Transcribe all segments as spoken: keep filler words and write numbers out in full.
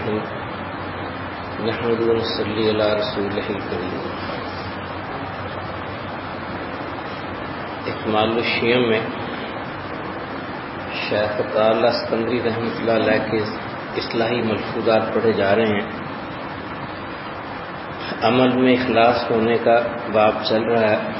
الرحیم نحمد و نصلی علی رسولہ الکریم. اکمال الشیم میں شیخ عطاءاللہ اسکندری رحمۃ اللہ علیہ کے اصلاحی ملفوظات پڑھے جا رہے ہیں. عمل میں اخلاص ہونے کا باب چل رہا ہے.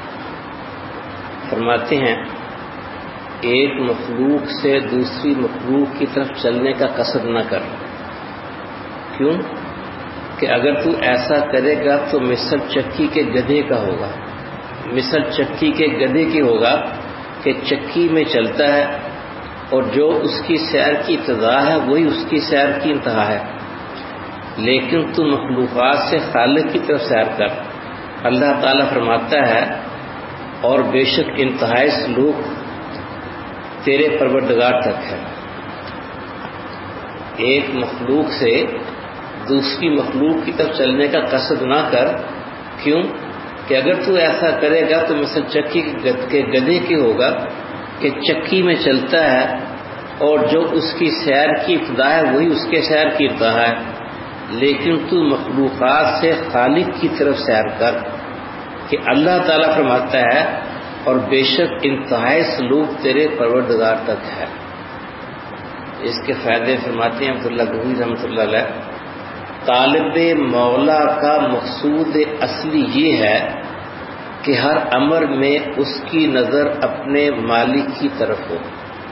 فرماتے ہیں ایک مخلوق سے دوسری مخلوق کی طرف چلنے کا قصد نہ کر. کیوں کہ اگر تو ایسا کرے گا تو مثل چکی کے گدھے کا ہوگا. مثل چکی کے گدھے کی ہوگا کہ چکی میں چلتا ہے اور جو اس کی سیر کی ابتدا ہے وہی اس کی سیر کی انتہا ہے. لیکن تو مخلوقات سے خالق کی طرف سیر کر. اللہ تعالیٰ فرماتا ہے اور بے شک انتہائی سلوک تیرے پروردگار تک ہے. ایک مخلوق سے دوسری مخلوق کی طرف چلنے کا قصد نہ کر. کیوں کہ اگر تو ایسا کرے گا تو مثل چکی کے گدھے کی ہوگا کہ چکی میں چلتا ہے اور جو اس کی سیر کی ابتدا ہے وہی اس کے سیر کی انتہا ہے. لیکن تو مخلوقات سے خالق کی طرف سیر کر کہ اللہ تعالیٰ فرماتا ہے اور بے شک انتہائی سلوک تیرے پروردگار تک ہے. اس کے فائدے فرماتے ہیں عبداللہ گوئی رحمۃ اللہ علیہ. طالب مولا کا مقصود اصلی یہ ہے کہ ہر امر میں اس کی نظر اپنے مالک کی طرف ہو.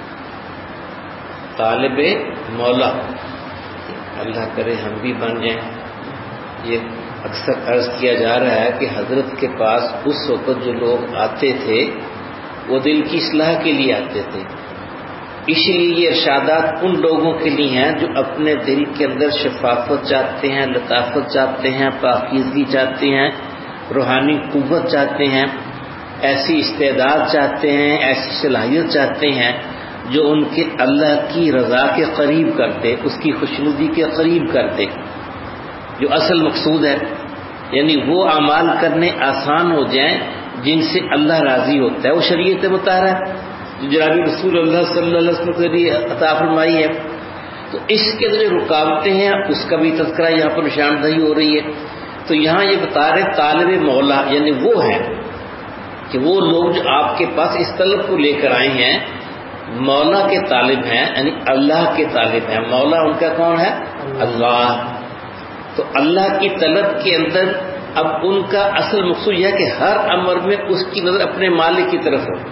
طالب مولا اللہ کرے ہم بھی بن جائیں. یہ اکثر عرض کیا جا رہا ہے کہ حضرت کے پاس اس وقت جو لوگ آتے تھے وہ دل کی اصلاح کے لیے آتے تھے. اس لیے یہ ارشادات ان لوگوں کے لیے ہیں جو اپنے دل کے اندر شفافت چاہتے ہیں, لطافت چاہتے ہیں, پاکیزگی چاہتے ہیں, روحانی قوت چاہتے ہیں, ایسی استعداد چاہتے ہیں, ایسی صلاحیت چاہتے ہیں جو ان کے اللہ کی رضا کے قریب کرتے, اس کی خوشنودی کے قریب کرتے, جو اصل مقصود ہے. یعنی وہ اعمال کرنے آسان ہو جائیں جن سے اللہ راضی ہوتا ہے. وہ شریعت مطہرہ جو جناب رسول اللہ صلی اللہ علیہ وسلم کے لیے عطا فرمائی ہے. تو اس کے جو رکاوٹیں ہیں اس کا بھی تذکرہ یہاں پر نشاندہی ہو رہی ہے. تو یہاں یہ بتا رہے طالب مولا یعنی وہ ہیں کہ وہ لوگ جو آپ کے پاس اس طلب کو لے کر آئے ہیں مولا کے طالب ہیں, یعنی اللہ کے طالب ہیں. مولا ان کا کون ہے؟ اللہ. تو اللہ کی طلب کے اندر اب ان کا اصل مقصود یہ ہے کہ ہر امر میں اس کی نظر اپنے مالک کی طرف ہو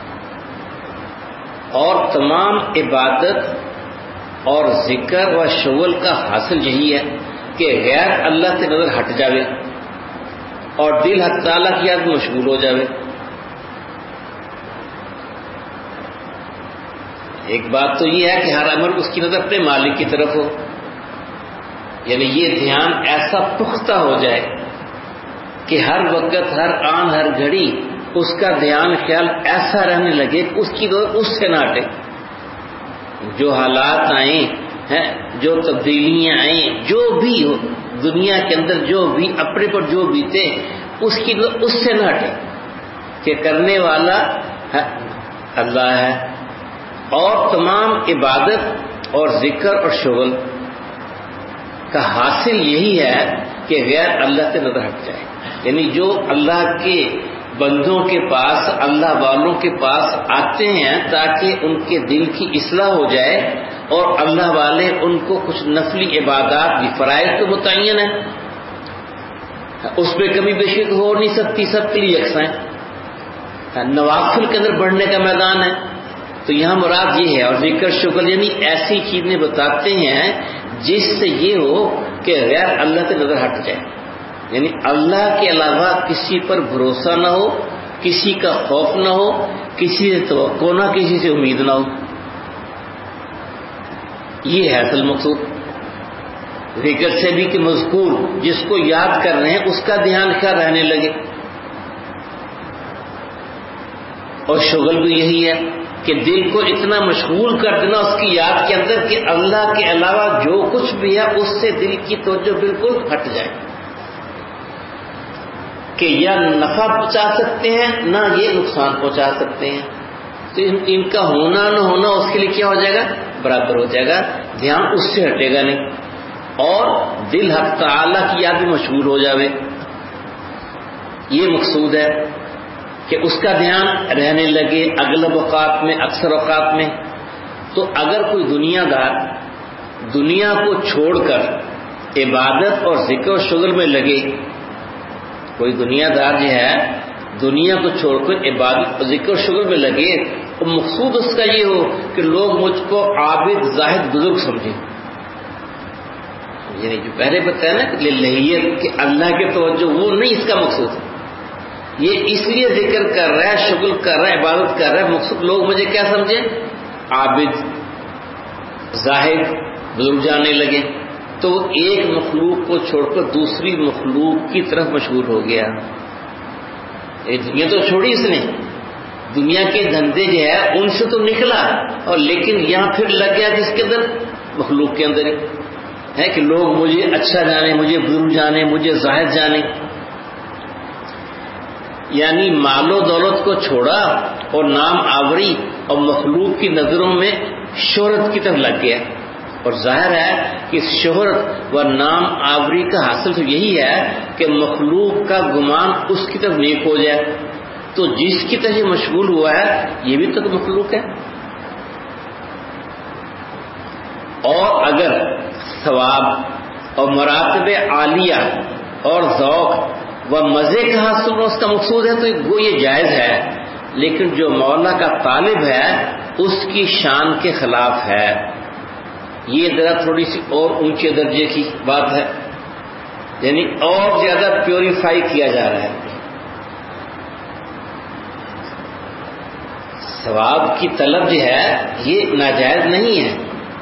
اور تمام عبادت اور ذکر و شغل کا حاصل یہی ہے کہ غیر اللہ سے نظر ہٹ جاوے اور دل حق تعالیٰ کی یاد میں مشغول ہو جاوے. ایک بات تو یہ ہے کہ ہر امر اس کی نظر اپنے مالک کی طرف ہو, یعنی یہ دھیان ایسا پختہ ہو جائے کہ ہر وقت, ہر آن, ہر گھڑی اس کا دھیان خیال ایسا رہنے لگے کہ اس کی نظر اس سے نہ ہٹے. جو حالات آئیں ہیں, جو تبدیلیاں آئیں, جو بھی ہو دنیا کے اندر, جو بھی اپنے پر جو بیتے اس کی نظر اس سے نہ ہٹے کہ کرنے والا ہے اللہ ہے. اور تمام عبادت اور ذکر اور شغل کا حاصل یہی ہے کہ غیر اللہ سے نظر ہٹ جائے. یعنی جو اللہ کے بندوں کے پاس, اللہ والوں کے پاس آتے ہیں تاکہ ان کے دل کی اصلاح ہو جائے اور اللہ والے ان کو کچھ نفلی عبادات بھی, فرائض تو متعین ہیں, اس پہ کمی بیشی تو ہو نہیں سکتی, سب کے لیے یکساں ہے. نوافل کے اندر بڑھنے کا میدان ہے. تو یہاں مراد یہ ہے. اور ذکر شکر یعنی ایسی چیزیں بتاتے ہیں جس سے یہ ہو کہ غیر اللہ سے نظر ہٹ جائے, یعنی اللہ کے علاوہ کسی پر بھروسہ نہ ہو, کسی کا خوف نہ ہو, کسی سے توقع نہ, کسی سے امید نہ ہو. یہ ہے اصل مقصود. ذکر سے بھی کہ مذکور جس کو یاد کر رہے ہیں اس کا دھیان کیا رہنے لگے, اور شغل بھی یہی ہے کہ دل کو اتنا مشغول کر دینا اس کی یاد کے اندر کہ اللہ کے علاوہ جو کچھ بھی ہے اس سے دل کی توجہ بالکل ہٹ جائے کہ یا نفع پہنچا سکتے ہیں نہ یہ نقصان پہنچا سکتے ہیں. تو ان, ان کا ہونا نہ ہونا اس کے لیے کیا ہو جائے گا؟ برابر ہو جائے گا. دھیان اس سے ہٹے گا نہیں. اور دل حق تعالی کی یاد میں مشغول ہو جاوے. یہ مقصود ہے کہ اس کا دھیان رہنے لگے اغلب اوقات میں، اکثر اوقات میں. تو اگر کوئی دنیا دار دنیا کو چھوڑ کر عبادت اور ذکر و شغل میں لگے، کوئی دنیا دار جو ہے دنیا کو چھوڑ کر عبادت اور ذکر و شغل میں لگے، اور مقصود اس کا یہ ہو کہ لوگ مجھ کو عابد زاہد بزرگ سمجھیں. یعنی جو پہلے بتایا نا کہ للہیت کہ اللہ کے توجہ، وہ نہیں اس کا مقصود. یہ اس لیے ذکر کر رہا ہے، شغل کر رہا ہے، عبادت کر رہا ہے، مقصود لوگ مجھے کیا سمجھیں؟ عابد زاہد بزرگ جاننے لگے. تو وہ ایک مخلوق کو چھوڑ کر دوسری مخلوق کی طرف مشغول ہو گیا. دنیا تو چھوڑی اس نے، دنیا کے دھندے جو ہے ان سے تو نکلا، اور لیکن یہاں پھر لگ گیا جس کے اندر مخلوق کے اندر ہے کہ لوگ مجھے اچھا جانے، مجھے بزرگ جانے، مجھے زاہد جانے. یعنی مال و دولت کو چھوڑا اور نام آوری اور مخلوق کی نظروں میں شہرت کی طرف لگ گیا. اور ظاہر ہے کہ شہرت و نام آوری کا حاصل تو یہی ہے کہ مخلوق کا گمان اس کی طرف نیک ہو جائے. تو جس کی طرف یہ مشغول ہوا ہے یہ بھی تو مخلوق ہے. اور اگر ثواب اور مراتب عالیہ اور ذوق و مزے کا حاصل اس کا مقصود ہے تو وہ یہ جائز ہے، لیکن جو مولا کا طالب ہے اس کی شان کے خلاف ہے. یہ ذرا تھوڑی سی اور اونچے درجے کی بات ہے، یعنی اور زیادہ پیوریفائی کیا جا رہا ہے. ثواب کی طلب جو ہے یہ ناجائز نہیں ہے،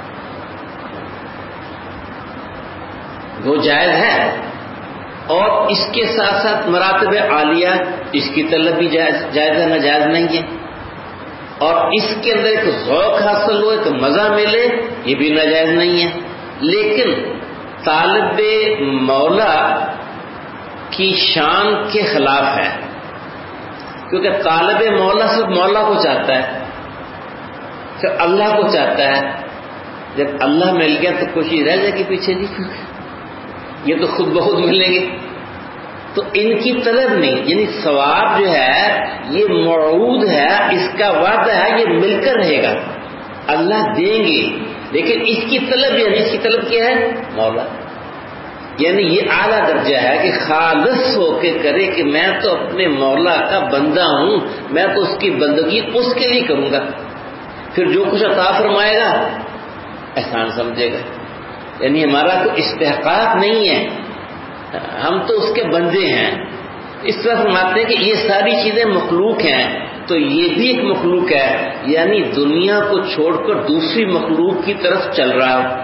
وہ جائز ہے. اور اس کے ساتھ ساتھ مراتب عالیہ اس کی طلب بھی جائز جائز ہے، ناجائز نہیں ہے. اور اس کے اندر ایک ذوق حاصل ہو، ایک مزہ ملے، یہ بھی ناجائز نہیں ہے. لیکن طالب مولا کی شان کے خلاف ہے، کیونکہ طالب مولا صرف مولا کو چاہتا ہے، صرف اللہ کو چاہتا ہے. جب اللہ مل گیا تو کوشش رہ جائے گی پیچھے، جی یہ تو خود بخود ملیں گے. تو ان کی طلب نہیں، یعنی ثواب جو ہے یہ موعود ہے، اس کا وعدہ ہے، یہ مل کر رہے گا، اللہ دیں گے. لیکن اس کی طلب یعنی اس کی طلب کیا ہے؟ مولا. یعنی یہ اعلیٰ درجہ ہے کہ خالص ہو کے کرے کہ میں تو اپنے مولا کا بندہ ہوں، میں تو اس کی بندگی اس کے لیے کروں گا. پھر جو کچھ عطا فرمائے گا احسان سمجھے گا. یعنی ہمارا کوئی استحقاق نہیں ہے، ہم تو اس کے بندے ہیں. اس طرح فرماتے ہیں کہ یہ ساری چیزیں مخلوق ہیں، تو یہ بھی ایک مخلوق ہے، یعنی دنیا کو چھوڑ کر دوسری مخلوق کی طرف چل رہا ہو.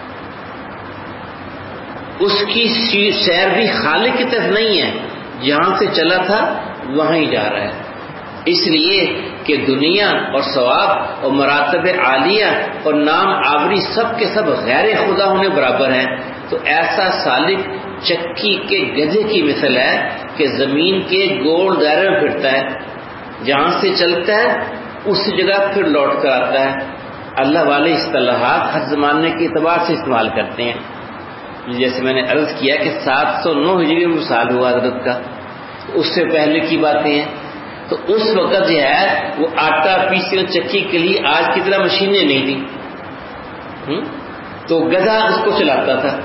اس کی سیر بھی خالق کی طرف نہیں ہے، جہاں سے چلا تھا وہاں ہی جا رہا ہے. اس لیے کہ دنیا اور ثواب اور مراتب عالیہ اور نام آوری سب کے سب غیر خدا ہونے برابر ہیں. تو ایسا سالک چکی کے گدھے کی مثل ہے کہ زمین کے گول دائرے میں پھرتا ہے، جہاں سے چلتا ہے اس جگہ پھر لوٹ کر آتا ہے. اللہ والے اصطلاحات ہر زمانے کے اعتبار سے استعمال کرتے ہیں. جیسے میں نے عرض کیا کہ سات سو نو ہجری میں وصال ہوا حضرت کا، اس سے پہلے کی باتیں ہیں. تو اس وقت جو ہے وہ آٹا پیسنے چکی کے لیے آج کی طرح مشینیں نہیں تھیں، تو گدھا اس کو چلاتا تھا.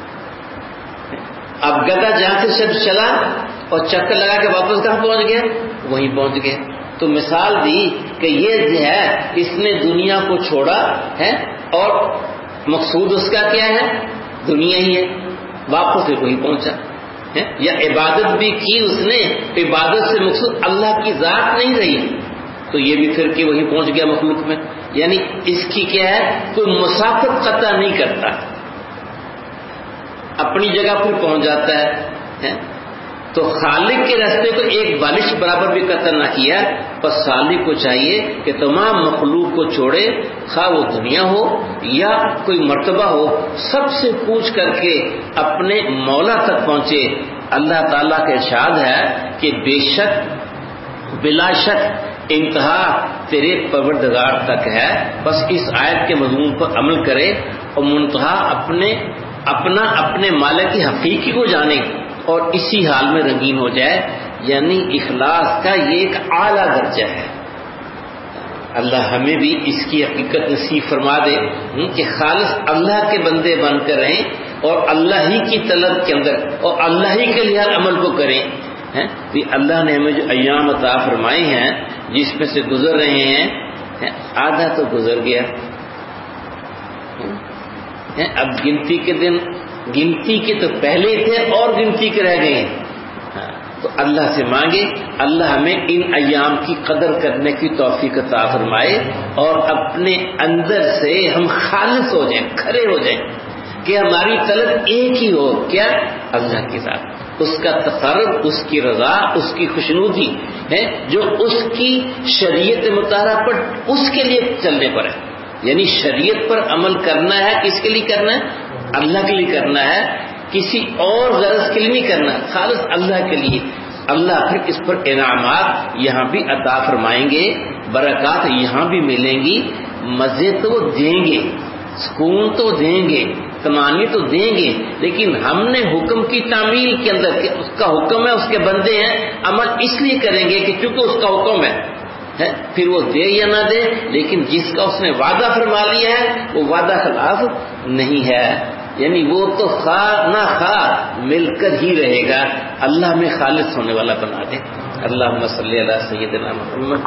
اب گدھا جہاں سے شب چلا اور چکر لگا کے واپس کہاں پہنچ گیا؟ وہیں پہنچ گئے. تو مثال دی کہ یہ جو ہے اس نے دنیا کو چھوڑا ہے اور مقصود اس کا کیا ہے؟ دنیا ہی ہے، واپس سے وہیں پہنچا. یا عبادت بھی کی اس نے، عبادت سے مقصود اللہ کی ذات نہیں رہی، تو یہ بھی پھر کہ وہیں پہنچ گیا مخلوق میں. یعنی اس کی کیا ہے؟ کوئی مسافت قطع نہیں کرتا، اپنی جگہ پر پہنچ جاتا ہے. تو خالق کے راستے کو ایک بالش برابر بھی قطع نہ کیا. بس خالق کو چاہیے کہ تمام مخلوق کو چھوڑے، خواہ وہ دنیا ہو یا کوئی مرتبہ ہو، سب سے پوچھ کر کے اپنے مولا تک پہنچے. اللہ تعالیٰ کا ارشاد ہے کہ بے شک بلا شک انتہا تیرے پروردگار تک ہے. بس اس آیت کے مضمون پر عمل کرے اور منتہا اپنے اپنا اپنے مالک حقیقی کو جانے اور اسی حال میں رنگین ہو جائے، یعنی اخلاص کا یہ ایک اعلیٰ درجہ ہے۔ اللہ ہمیں بھی اس کی حقیقت نصیب فرما دے کہ خالص اللہ کے بندے بن کر رہیں اور اللہ ہی کی طلب کے اندر اور اللہ ہی کے لیے ہر عمل کو کریں۔ اللہ نے ہمیں جو ایام عطا فرمائے ہیں جس میں سے گزر رہے ہیں، آدھا تو گزر گیا، اب گنتی کے دن گنتی کے تو پہلے تھے اور گنتی کے رہ گئے ہیں۔ تو اللہ سے مانگے اللہ ہمیں ان ایام کی قدر کرنے کی توفیق عطا فرمائے اور اپنے اندر سے ہم خالص ہو جائیں، کھڑے ہو جائیں کہ ہماری طلب ایک ہی ہو، کیا؟ اللہ کے ساتھ، اس کا تقرب، اس کی رضا، اس کی خوشنودی ہے جو اس کی شریعت مطالعہ پر اس کے لیے چلنے پر ہے، یعنی شریعت پر عمل کرنا ہے، کس کے لیے کرنا ہے؟ اللہ کے لیے کرنا ہے، کسی اور غرض کے لیے نہیں کرنا، خالص اللہ کے لیے۔ اللہ پھر اس پر انعامات یہاں بھی عطا فرمائیں گے، برکات یہاں بھی ملیں گی، مزے تو دیں گے، سکون تو دیں گے، تمانی تو دیں گے، لیکن ہم نے حکم کی تعمیل کے اندر کہ اس کا حکم ہے، اس کے بندے ہیں، عمل اس لیے کریں گے کہ چونکہ اس کا حکم ہے، پھر وہ دے یا نہ دے، لیکن جس کا اس نے وعدہ فرما لیا ہے وہ وعدہ خلاف نہیں ہے، یعنی وہ تو خواہ نہ خواہ مل کر ہی رہے گا۔ اللہ میں خالص ہونے والا بنا دے۔ اللہم صلی علی سیدنا محمد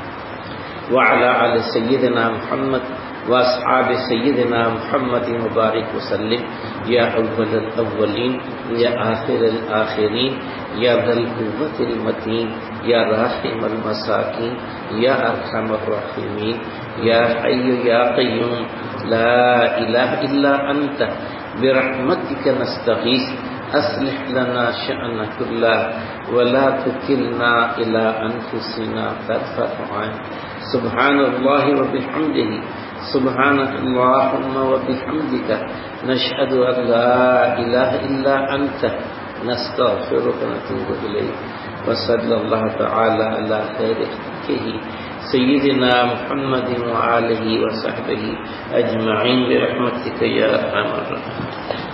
وعلی آل سیدنا محمد واصحاب سیدنا محمد مبارک وسلم، یا اول الاولین یا آخر الآخرین یا ذی القوۃ المتین یا راحم المساکین یا ارحم الراحمین یا حی یا قیوم لا الہ الا انت برحمتک نستغیث اصلح لنا شأننا كله ولا تكلنا الى انفسنا طرفة عين سبحان اللہ وبحمدہ سبحانك اللهم وبحمدك نشهد ان لا اله الا انت نستغفرك ونتوب اليك وصلى الله تعالى على خير خلقه سيدنا محمد وآله وصحبه اجمعين برحمتك يا ارحم الراحمين۔